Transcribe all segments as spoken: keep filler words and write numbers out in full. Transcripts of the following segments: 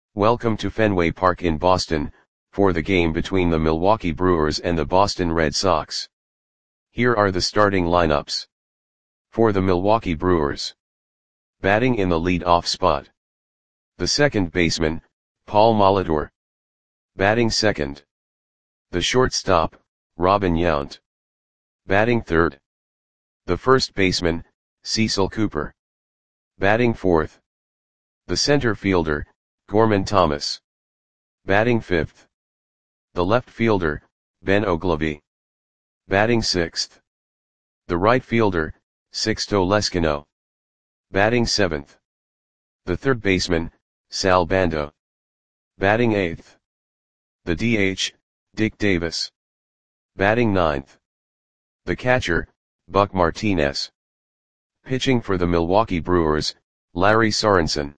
Welcome to Fenway Park in Boston, for the game between the Milwaukee Brewers and the Boston Red Sox. Here are the starting lineups. For the Milwaukee Brewers. Batting in the lead-off spot. The second baseman, Paul Molitor. Batting second. The shortstop, Robin Yount. Batting third. The first baseman, Cecil Cooper. Batting fourth. The center fielder, Gorman Thomas. Batting fifth. The left fielder, Ben Oglivie. Batting sixth. The right fielder, Sixto Leskino. Batting seventh. The third baseman, Sal Bando. Batting eighth. The D H, Dick Davis. Batting ninth. The catcher, Buck Martinez. Pitching for the Milwaukee Brewers, Larry Sorensen.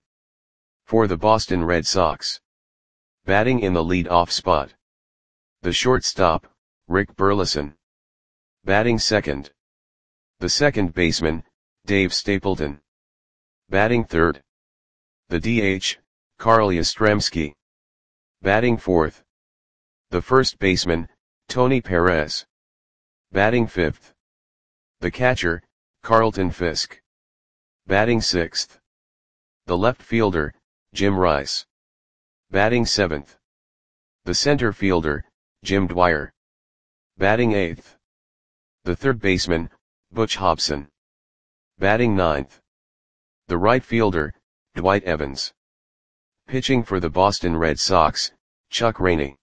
For the Boston Red Sox. Batting in the lead-off spot. The shortstop, Rick Burleson. Batting second. The second baseman, Dave Stapleton. Batting third. The D H, Carl Yastrzemski. Batting fourth. The first baseman, Tony Perez. Batting fifth. The catcher, Carlton Fisk. Batting sixth. The left fielder, Jim Rice. Batting seventh. The center fielder, Jim Dwyer. Batting eighth. The third baseman, Butch Hobson. Batting ninth. The right fielder, Dwight Evans. Pitching for the Boston Red Sox, Chuck Rainey.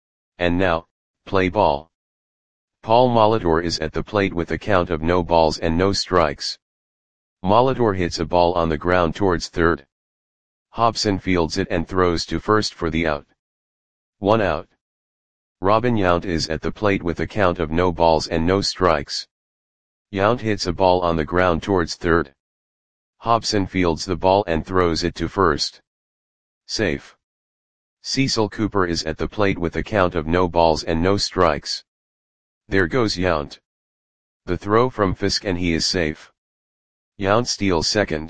And now, play ball. Paul Molitor is at the plate with a count of no balls and no strikes. Molitor hits a ball on the ground towards third. Hobson fields it and throws to first for the out. One out. Robin Yount is at the plate with a count of no balls and no strikes. Yount hits a ball on the ground towards third. Hobson fields the ball and throws it to first. Safe. Cecil Cooper is at the plate with a count of no balls and no strikes. There goes Yount. The throw from Fisk and he is safe. Yount steals second.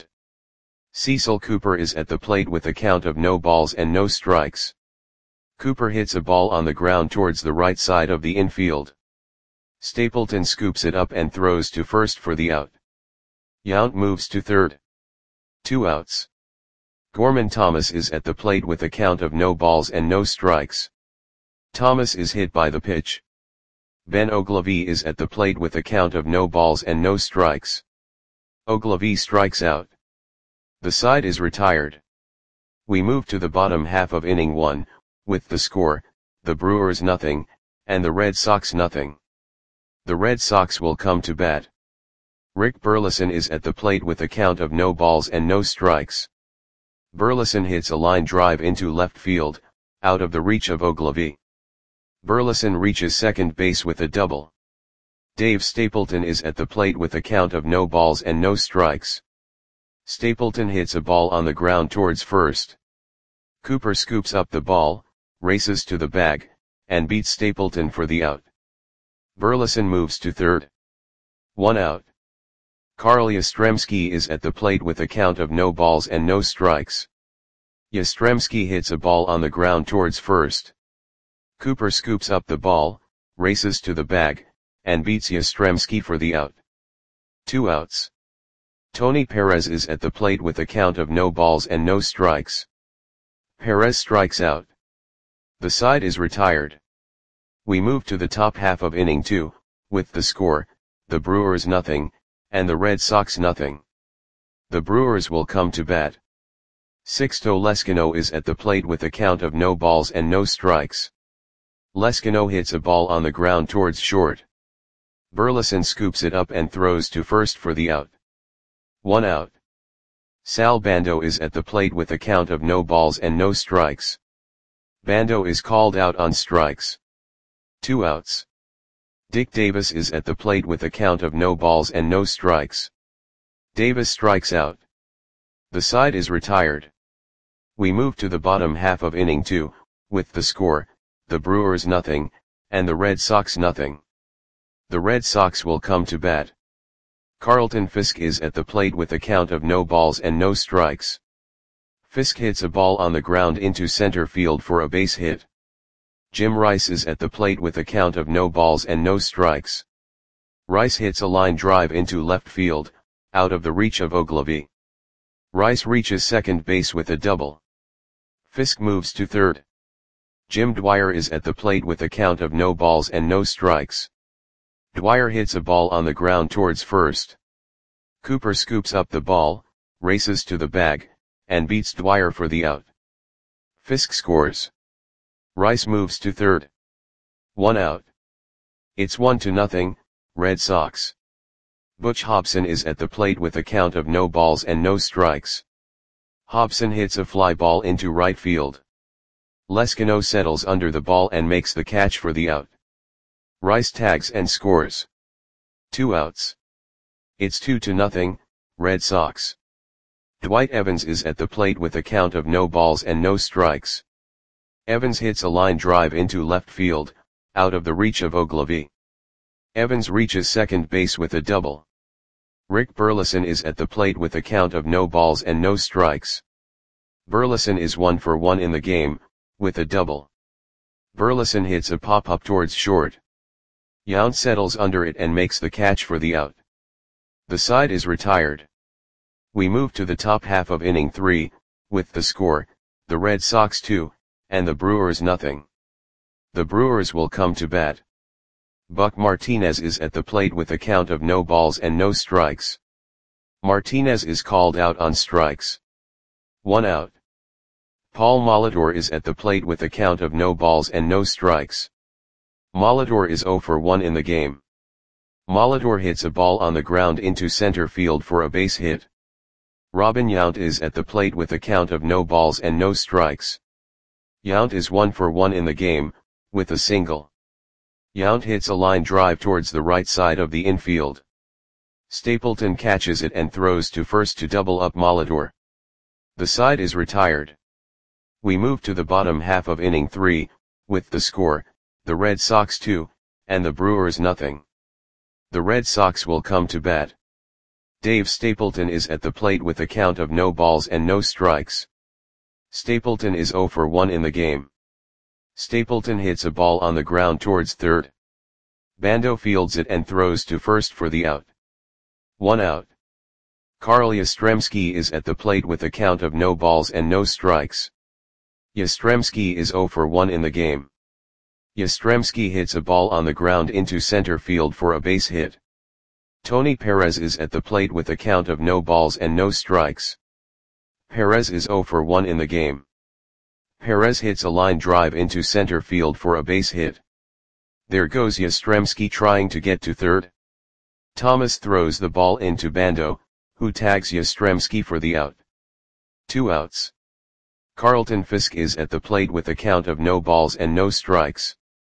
Cecil Cooper is at the plate with a count of no balls and no strikes. Cooper hits a ball on the ground towards the right side of the infield. Stapleton scoops it up and throws to first for the out. Yount moves to third. Two outs. Gorman Thomas is at the plate with a count of no balls and no strikes. Thomas is hit by the pitch. Ben Oglivie is at the plate with a count of no balls and no strikes. Oglivie strikes out. The side is retired. We move to the bottom half of inning one, with the score, the Brewers nothing, and the Red Sox nothing. The Red Sox will come to bat. Rick Burleson is at the plate with a count of no balls and no strikes. Burleson hits a line drive into left field, out of the reach of Oglivie. Burleson reaches second base with a double. Dave Stapleton is at the plate with a count of no balls and no strikes. Stapleton hits a ball on the ground towards first. Cooper scoops up the ball, races to the bag, and beats Stapleton for the out. Burleson moves to third. One out. Carl Yastrzemski is at the plate with a count of no balls and no strikes. Yastrzemski hits a ball on the ground towards first. Cooper scoops up the ball, races to the bag, and beats Yastrzemski for the out. Two outs. Tony Perez is at the plate with a count of no balls and no strikes. Perez strikes out. The side is retired. We move to the top half of inning two, with the score, the Brewers nothing, and the Red Sox nothing. The Brewers will come to bat. Sixto Leskino is at the plate with a count of no balls and no strikes. Leskino hits a ball on the ground towards short. Burleson scoops it up and throws to first for the out. One out. Sal Bando is at the plate with a count of no balls and no strikes. Bando is called out on strikes. Two outs. Dick Davis is at the plate with a count of no balls and no strikes. Davis strikes out. The side is retired. We move to the bottom half of inning two, with the score, the Brewers nothing, and the Red Sox nothing. The Red Sox will come to bat. Carlton Fisk is at the plate with a count of no balls and no strikes. Fisk hits a ball on the ground into center field for a base hit. Jim Rice is at the plate with a count of no balls and no strikes. Rice hits a line drive into left field, out of the reach of Ogilvy. Rice reaches second base with a double. Fisk moves to third. Jim Dwyer is at the plate with a count of no balls and no strikes. Dwyer hits a ball on the ground towards first. Cooper scoops up the ball, races to the bag, and beats Dwyer for the out. Fisk scores. Rice moves to third. One out. It's one to nothing, Red Sox. Butch Hobson is at the plate with a count of no balls and no strikes. Hobson hits a fly ball into right field. Leskino settles under the ball and makes the catch for the out. Rice tags and scores. Two outs. It's two to nothing, Red Sox. Dwight Evans is at the plate with a count of no balls and no strikes. Evans hits a line drive into left field, out of the reach of Ogilvy. Evans reaches second base with a double. Rick Burleson is at the plate with a count of no balls and no strikes. Burleson is one for one in the game, with a double. Burleson hits a pop-up towards short. Yount settles under it and makes the catch for the out. The side is retired. We move to the top half of inning three, with the score, the Red Sox two, and the Brewers nothing. The Brewers will come to bat. Buck Martinez is at the plate with a count of no balls and no strikes. Martinez is called out on strikes. One out. Paul Molitor is at the plate with a count of no balls and no strikes. Molitor is zero for one in the game. Molitor hits a ball on the ground into center field for a base hit. Robin Yount is at the plate with a count of no balls and no strikes. Yount is one for one in the game, with a single. Yount hits a line drive towards the right side of the infield. Stapleton catches it and throws to first to double up Molitor. The side is retired. We move to the bottom half of inning three, with the score, the Red Sox two, and the Brewers nothing. The Red Sox will come to bat. Dave Stapleton is at the plate with a count of no balls and no strikes. Stapleton is zero for one in the game. Stapleton hits a ball on the ground towards third. Bando fields it and throws to first for the out. One out. Carl Yastrzemski is at the plate with a count of no balls and no strikes. Yastrzemski is zero for one in the game. Yastrzemski hits a ball on the ground into center field for a base hit. Tony Perez is at the plate with a count of no balls and no strikes. Perez is zero for one in the game. Perez hits a line drive into center field for a base hit. There goes Yastrzemski trying to get to third. Thomas throws the ball into Bando, who tags Yastrzemski for the out. Two outs. Carlton Fisk is at the plate with a count of no balls and no strikes.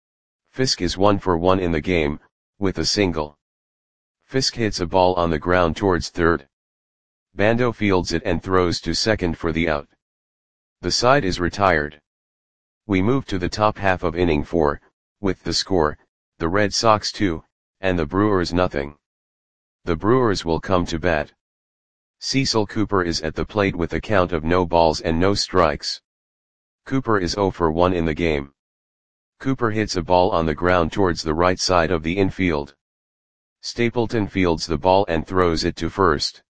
Fisk is one for one in the game, with a single. Fisk hits a ball on the ground towards third. Bando fields it and throws to second for the out. The side is retired. We move to the top half of inning four, with the score, the Red Sox two, and the Brewers nothing. The Brewers will come to bat. Cecil Cooper is at the plate with a count of no balls and no strikes. Cooper is zero for one in the game. Cooper hits a ball on the ground towards the right side of the infield. Stapleton fields the ball and throws it to first.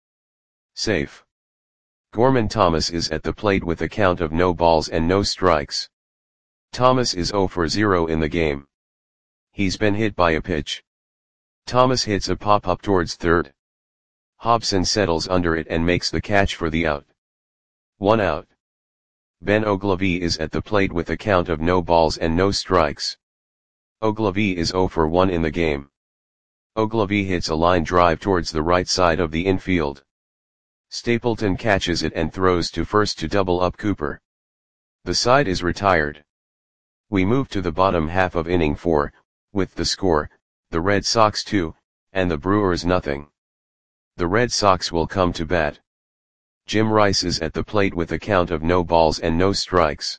Safe. Gorman Thomas is at the plate with a count of no balls and no strikes. Thomas is zero for zero in the game. He's been hit by a pitch. Thomas hits a pop-up towards third. Hobson settles under it and makes the catch for the out. One out. Ben Ogilvy is at the plate with a count of no balls and no strikes. Ogilvy is zero for one in the game. Ogilvy hits a line drive towards the right side of the infield. Stapleton catches it and throws to first to double up Cooper. The side is retired. We move to the bottom half of inning four, with the score, the Red Sox two, and the Brewers nothing. The Red Sox will come to bat. Jim Rice is at the plate with a count of no balls and no strikes.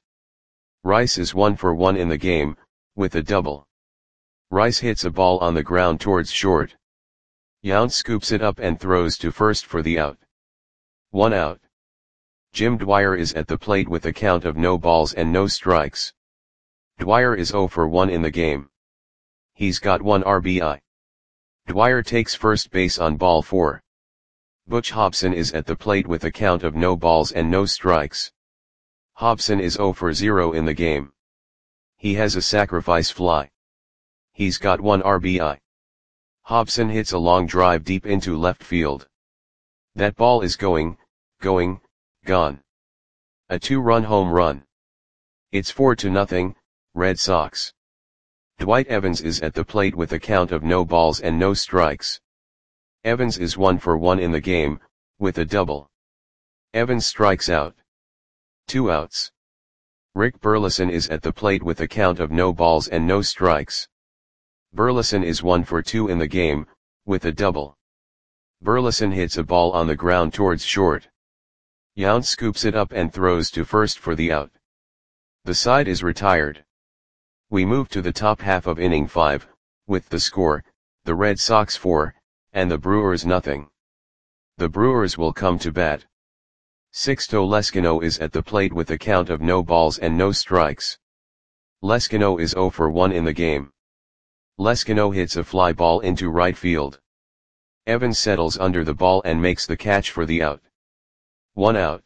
Rice is one for one in the game, with a double. Rice hits a ball on the ground towards short. Yount scoops it up and throws to first for the out. One out. Jim Dwyer is at the plate with a count of no balls and no strikes. Dwyer is zero for one in the game. He's got one R B I. Dwyer takes first base on ball four. Butch Hobson is at the plate with a count of no balls and no strikes. Hobson is zero for zero in the game. He has a sacrifice fly. He's got one R B I. Hobson hits a long drive deep into left field. That ball is going, going, gone. A two-run home run. It's four to nothing, Red Sox. Dwight Evans is at the plate with a count of no balls and no strikes. Evans is one for one in the game, with a double. Evans strikes out. Two outs. Rick Burleson is at the plate with a count of no balls and no strikes. Burleson is one for two in the game, with a double. Burleson hits a ball on the ground towards short. Yount scoops it up and throws to first for the out. The side is retired. We move to the top half of inning five, with the score, the Red Sox four, and the Brewers nothing. The Brewers will come to bat. Sixto Leskino is at the plate with a count of no balls and no strikes. Leskino is zero for one in the game. Leskino hits a fly ball into right field. Evans settles under the ball and makes the catch for the out. One out.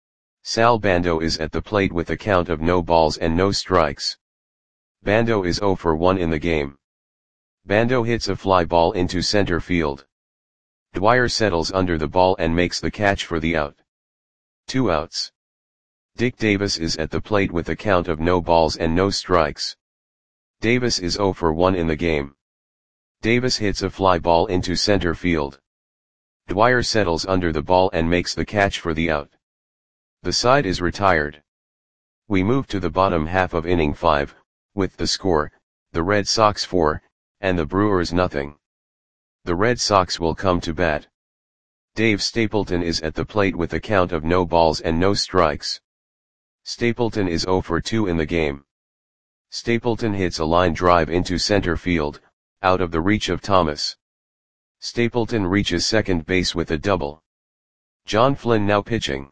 Sal Bando is at the plate with a count of no balls and no strikes. Bando is zero for one in the game. Bando hits a fly ball into center field. Dwyer settles under the ball and makes the catch for the out. Two outs. Dick Davis is at the plate with a count of no balls and no strikes. Davis is zero for one in the game. Davis hits a fly ball into center field. Dwyer settles under the ball and makes the catch for the out. The side is retired. We move to the bottom half of inning five, with the score, the Red Sox four, and the Brewers nothing. The Red Sox will come to bat. Dave Stapleton is at the plate with a count of no balls and no strikes. Stapleton is zero for two in the game. Stapleton hits a line drive into center field, out of the reach of Thomas. Stapleton reaches second base with a double. John Flynn now pitching.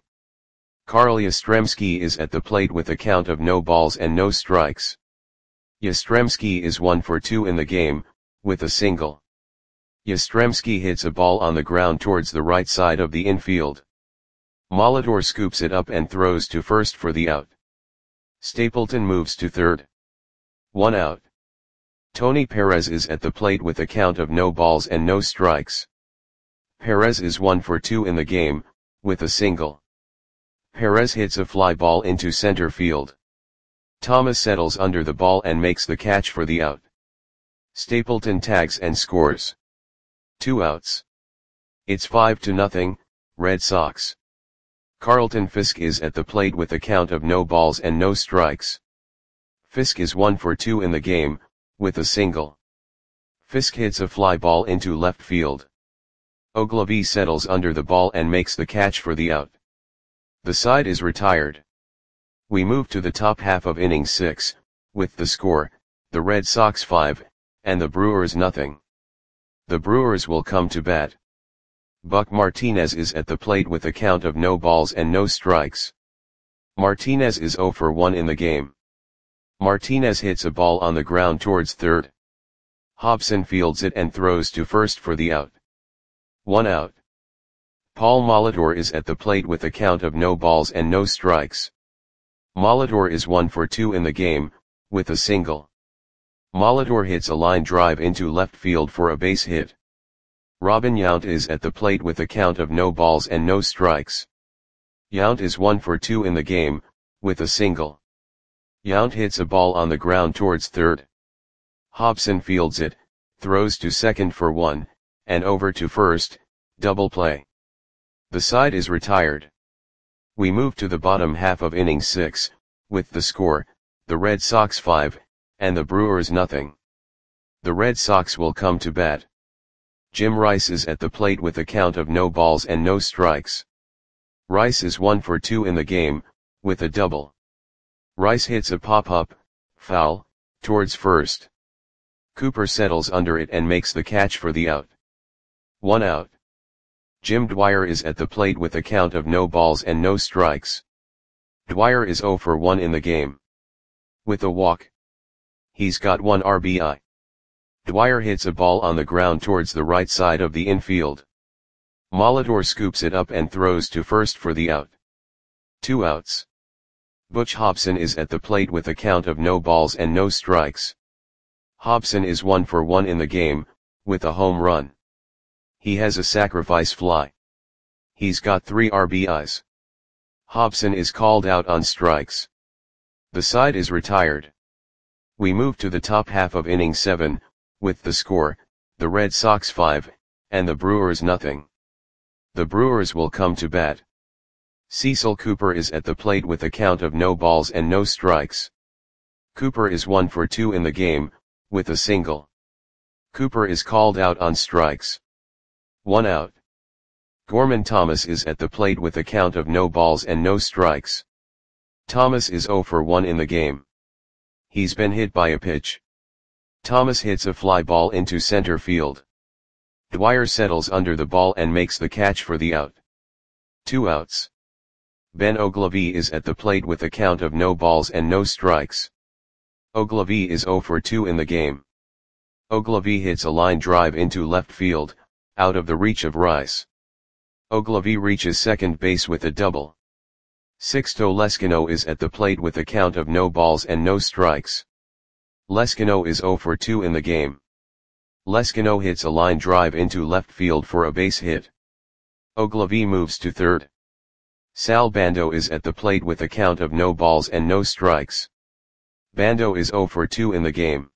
Carl Yastrzemski is at the plate with a count of no balls and no strikes. Yastrzemski is one for two in the game, with a single. Yastrzemski hits a ball on the ground towards the right side of the infield. Molitor scoops it up and throws to first for the out. Stapleton moves to third. One out. Tony Perez is at the plate with a count of no balls and no strikes. Perez is one for two in the game, with a single. Perez hits a fly ball into center field. Thomas settles under the ball and makes the catch for the out. Stapleton tags and scores. Two outs. It's five to nothing, Red Sox. Carlton Fisk is at the plate with a count of no balls and no strikes. Fisk is one for two in the game, with a single. Fisk hits a fly ball into left field. Ogilvie settles under the ball and makes the catch for the out. The side is retired. We move to the top half of inning six, with the score, the Red Sox five, and the Brewers nothing. The Brewers will come to bat. Buck Martinez is at the plate with a count of no balls and no strikes. Martinez is zero for one in the game. Martinez hits a ball on the ground towards third. Hobson fields it and throws to first for the out. One out. Paul Molitor is at the plate with a count of no balls and no strikes. Molitor is one for two in the game, with a single. Molitor hits a line drive into left field for a base hit. Robin Yount is at the plate with a count of no balls and no strikes. Yount is one for two in the game, with a single. Yount hits a ball on the ground towards third. Hobson fields it, throws to second for one, and over to first, double play. The side is retired. We move to the bottom half of inning six, with the score, the Red Sox five, and the Brewers nothing. The Red Sox will come to bat. Jim Rice is at the plate with a count of no balls and no strikes. Rice is one for two in the game, with a double. Rice hits a pop-up, foul, towards first. Cooper settles under it and makes the catch for the out. One out. Jim Dwyer is at the plate with a count of no balls and no strikes. Dwyer is zero for one in the game. With a walk. He's got one R B I. Dwyer hits a ball on the ground towards the right side of the infield. Molitor scoops it up and throws to first for the out. Two outs. Butch Hobson is at the plate with a count of no balls and no strikes. Hobson is one for one in the game, with a home run. He has a sacrifice fly. He's got three R B Is. Hobson is called out on strikes. The side is retired. We move to the top half of inning seven, with the score, the Red Sox five, and the Brewers nothing. The Brewers will come to bat. Cecil Cooper is at the plate with a count of no balls and no strikes. Cooper is one for two in the game, with a single. Cooper is called out on strikes. One out. Gorman Thomas is at the plate with a count of no balls and no strikes. Thomas is zero for one in the game. He's been hit by a pitch. Thomas hits a fly ball into center field. Dwyer settles under the ball and makes the catch for the out. Two outs. Ben Ogilvie is at the plate with a count of no balls and no strikes. Ogilvie is zero for two in the game. Ogilvie hits a line drive into left field, out of the reach of Rice. Ogilvie reaches second base with a double. Sixto Leskino is at the plate with a count of no balls and no strikes. Leskino is zero for two in the game. Leskino hits a line drive into left field for a base hit. Ogilvie moves to third. Sal Bando is at the plate with a count of no balls and no strikes. Bando is zero for two in the game.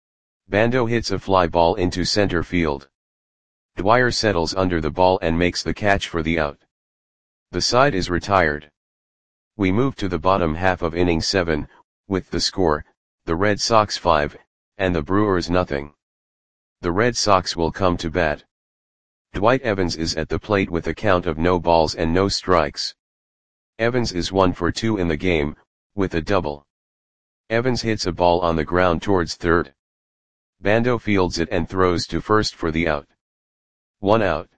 Bando hits a fly ball into center field. Dwyer settles under the ball and makes the catch for the out. The side is retired. We move to the bottom half of inning seven, with the score, the Red Sox five, and the Brewers nothing. The Red Sox will come to bat. Dwight Evans is at the plate with a count of no balls and no strikes. Evans is one for two in the game, with a double. Evans hits a ball on the ground towards third. Bando fields it and throws to first for the out. One out.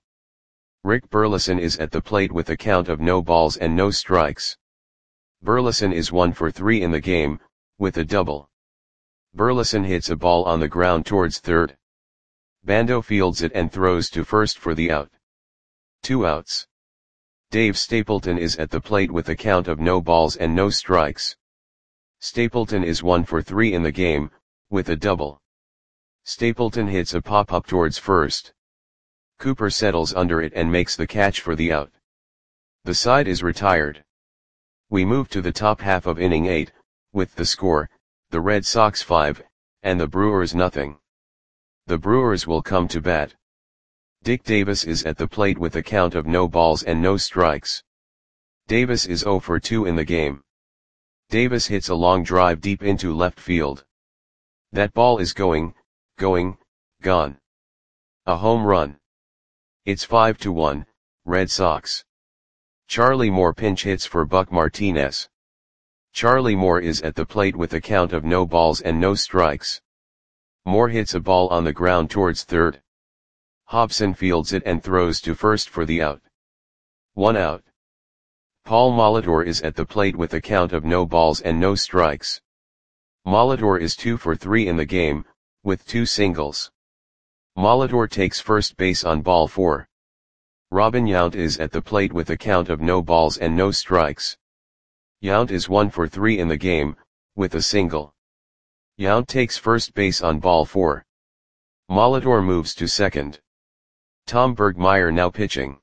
Rick Burleson is at the plate with a count of no balls and no strikes. Burleson is one for three in the game, with a double. Burleson hits a ball on the ground towards third. Bando fields it and throws to first for the out. Two outs. Dave Stapleton is at the plate with a count of no balls and no strikes. Stapleton is one for three in the game, with a double. Stapleton hits a pop-up towards first. Cooper settles under it and makes the catch for the out. The side is retired. We move to the top half of inning eight, with the score, the Red Sox five, and the Brewers nothing. The Brewers will come to bat. Dick Davis is at the plate with a count of no balls and no strikes. Davis is zero for two in the game. Davis hits a long drive deep into left field. That ball is going, going, gone. A home run. It's five to one, Red Sox. Charlie Moore pinch hits for Buck Martinez. Charlie Moore is at the plate with a count of no balls and no strikes. Moore hits a ball on the ground towards third. Hobson fields it and throws to first for the out. One out. Paul Molitor is at the plate with a count of no balls and no strikes. Molitor is two for three in the game, with two singles. Molitor takes first base on ball four. Robin Yount is at the plate with a count of no balls and no strikes. Yount is one for three in the game, with a single. Yount takes first base on ball four. Molitor moves to second. Tom Bergmeyer now pitching.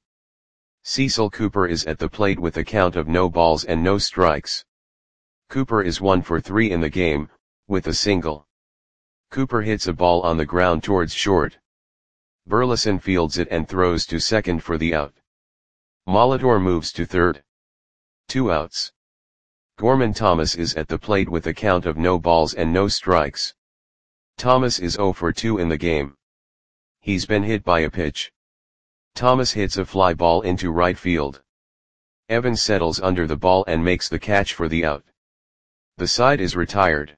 Cecil Cooper is at the plate with a count of no balls and no strikes. Cooper is one for three in the game, with a single. Cooper hits a ball on the ground towards short. Burleson fields it and throws to second for the out. Molitor moves to third. Two outs. Gorman Thomas is at the plate with a count of no balls and no strikes. Thomas is zero for two in the game. He's been hit by a pitch. Thomas hits a fly ball into right field. Evans settles under the ball and makes the catch for the out. The side is retired.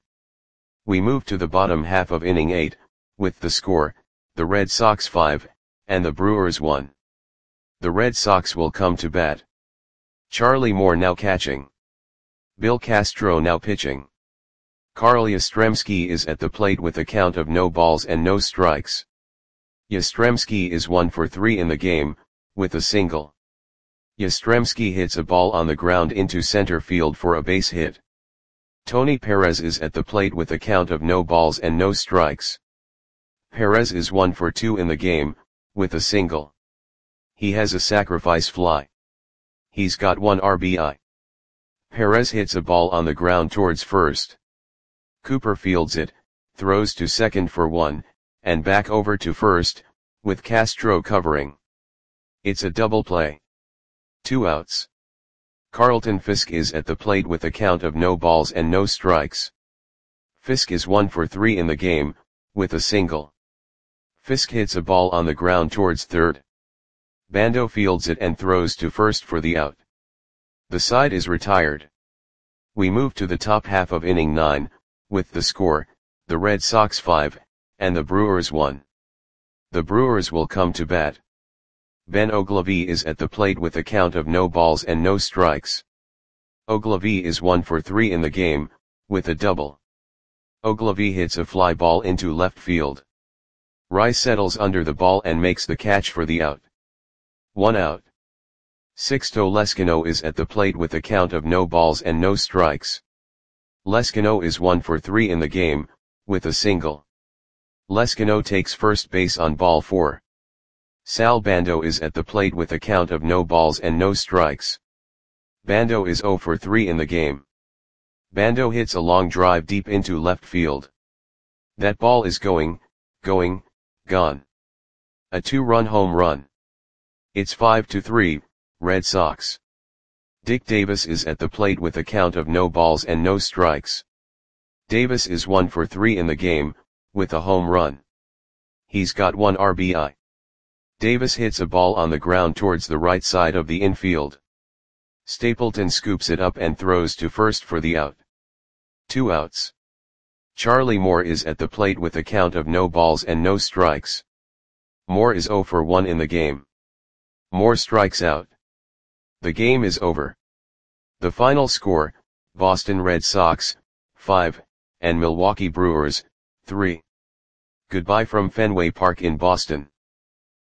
We move to the bottom half of inning eight, with the score, the Red Sox five, and the Brewers one. The Red Sox will come to bat. Charlie Moore now catching. Bill Castro now pitching. Carl Yastrzemski is at the plate with a count of no balls and no strikes. Yastrzemski is one for three in the game, with a single. Yastrzemski hits a ball on the ground into center field for a base hit. Tony Perez is at the plate with a count of no balls and no strikes. Perez is one for two in the game, with a single. He has a sacrifice fly. He's got one R B I. Perez hits a ball on the ground towards first. Cooper fields it, throws to second for one, and back over to first, with Castro covering. It's a double play. Two outs. Carlton Fisk is at the plate with a count of no balls and no strikes. Fisk is one for three in the game, with a single. Fisk hits a ball on the ground towards third. Bando fields it and throws to first for the out. The side is retired. We move to the top half of inning nine, with the score, the Red Sox five, and the Brewers one. The Brewers will come to bat. Ben Oglivie is at the plate with a count of no balls and no strikes. Oglivie is one for three in the game, with a double. Oglivie hits a fly ball into left field. Rice settles under the ball and makes the catch for the out. One out. Sixto Leskino is at the plate with a count of no balls and no strikes. Leskino is one for three in the game, with a single. Leskino takes first base on ball four. Sal Bando is at the plate with a count of no balls and no strikes. Bando is zero for three in the game. Bando hits a long drive deep into left field. That ball is going, going, gone. A two-run home run. It's five to three, Red Sox. Dick Davis is at the plate with a count of no balls and no strikes. Davis is one for three in the game, with a home run. He's got one R B I. Davis hits a ball on the ground towards the right side of the infield. Stapleton scoops it up and throws to first for the out. Two outs. Charlie Moore is at the plate with a count of no balls and no strikes. Moore is zero for one in the game. Moore strikes out. The game is over. The final score, Boston Red Sox, five, and Milwaukee Brewers, three. Goodbye from Fenway Park in Boston.